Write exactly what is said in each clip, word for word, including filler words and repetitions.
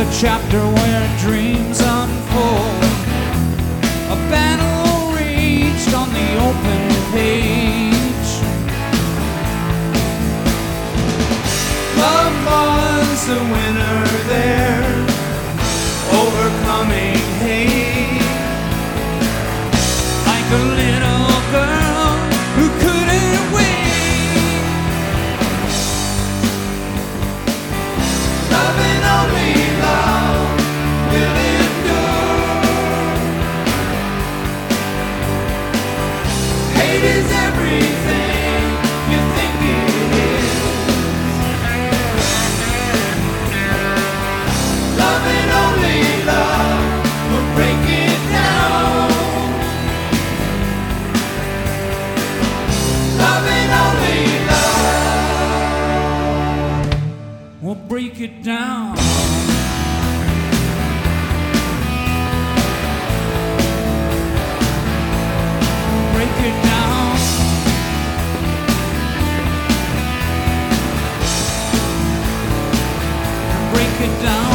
chapter where dreams unfold. A battle raged on the open page. Love was the winner there, overcoming hate. Like a little girl who couldn't wait. Loving only love will endure. Hate is everything you think it is. Loving only love will break it down. Loving only love will break it down. Break it down. Break it down.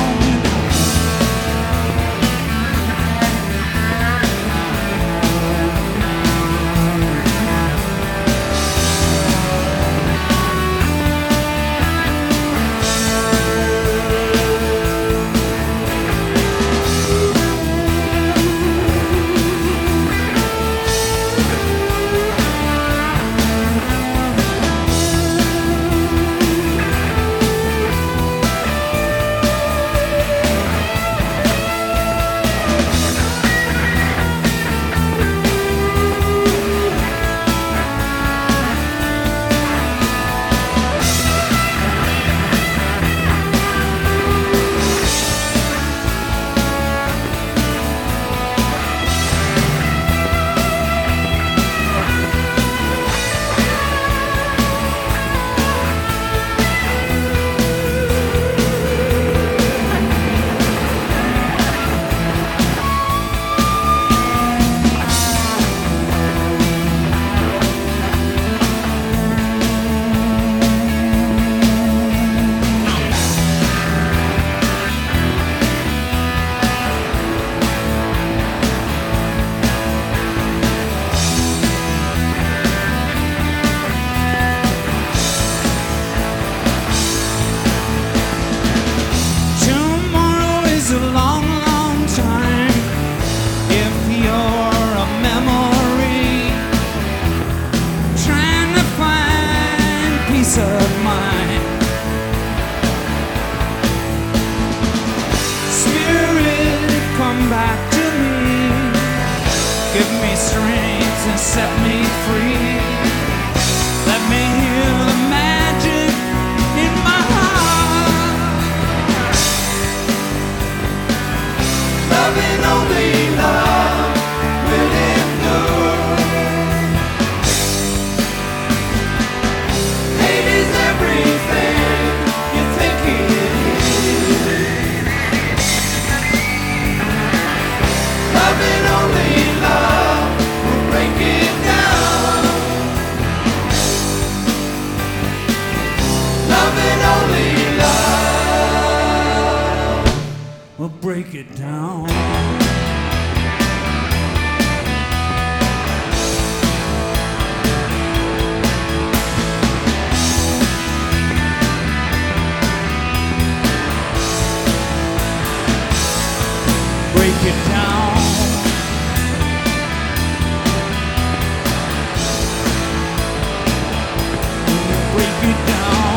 Of mine. Spirit, come back to me. Give me strength and set me free. Let me hear the magic in my heart. Loving only love will endure. Everything you think it is. Loving only love will break it down. Loving only love will break it down. Break it down. Break it down.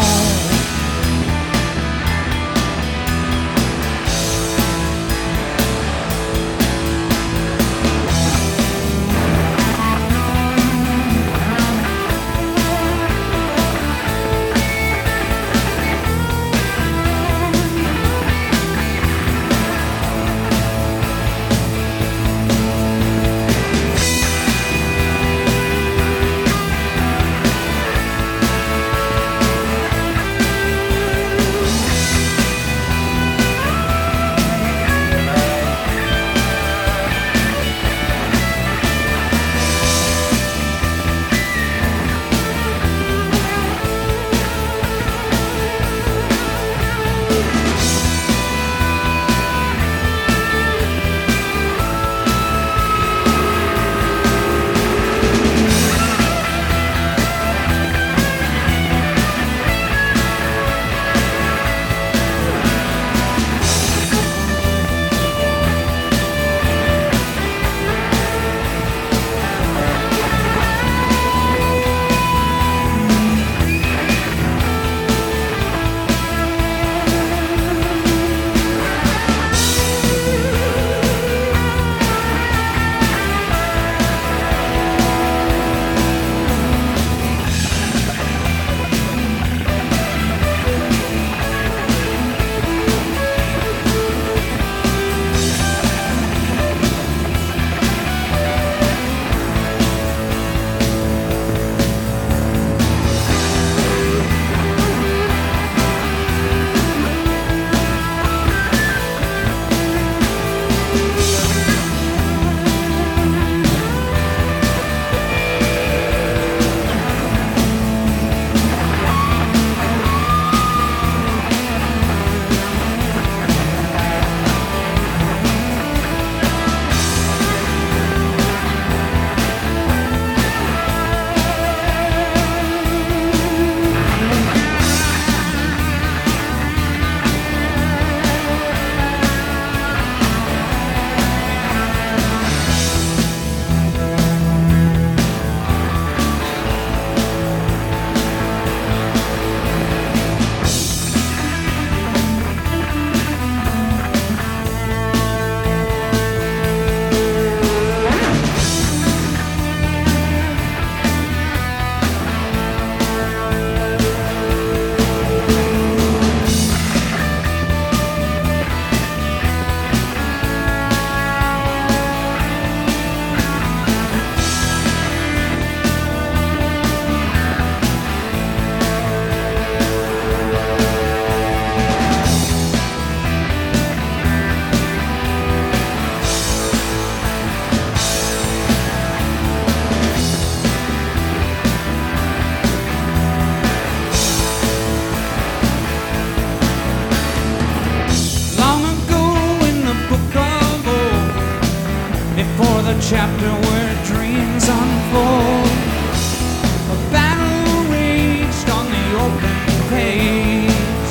chapter where dreams unfold. A battle raged on the open page.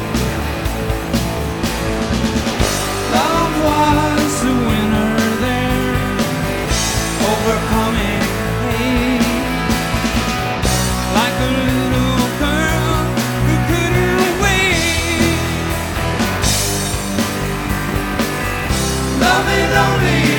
Love was the winner there, overcoming hate. Like a little girl who couldn't wait. Love it only